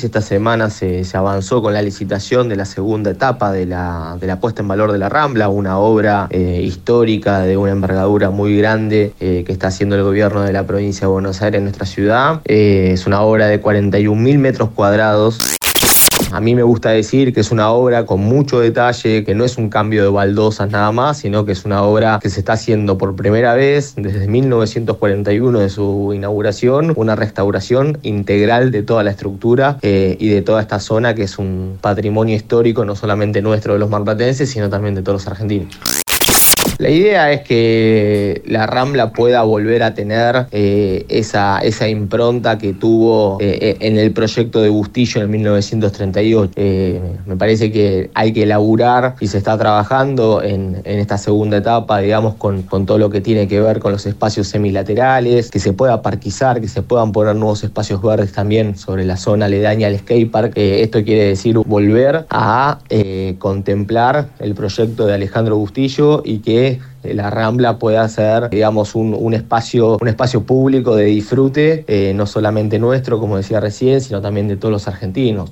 país. Esta semana se avanzó con la licitación de la segunda etapa de la puesta en valor de la Rambla, una obra histórica de una envergadura muy grande que está haciendo el gobierno de la provincia de Buenos Aires en nuestra ciudad. Es una obra de 41.000 metros cuadrados. A mí me gusta decir que es una obra con mucho detalle, que no es un cambio de baldosas nada más, sino que es una obra que se está haciendo por primera vez desde 1941 de su inauguración, una restauración integral de toda la estructura y de toda esta zona, que es un patrimonio histórico no solamente nuestro de los marplatenses, sino también de todos los argentinos. La idea es que la Rambla pueda volver a tener esa impronta que tuvo en el proyecto de Bustillo en 1938. Me parece que hay que laburar y se está trabajando en esta segunda etapa, digamos, con todo lo que tiene que ver con los espacios semilaterales, que se pueda parquizar, que se puedan poner nuevos espacios verdes también sobre la zona aledaña al skatepark. Esto quiere decir volver a contemplar el proyecto de Alejandro Bustillo y que la Rambla pueda ser, digamos, un espacio público de disfrute, no solamente nuestro, como decía recién, sino también de todos los argentinos.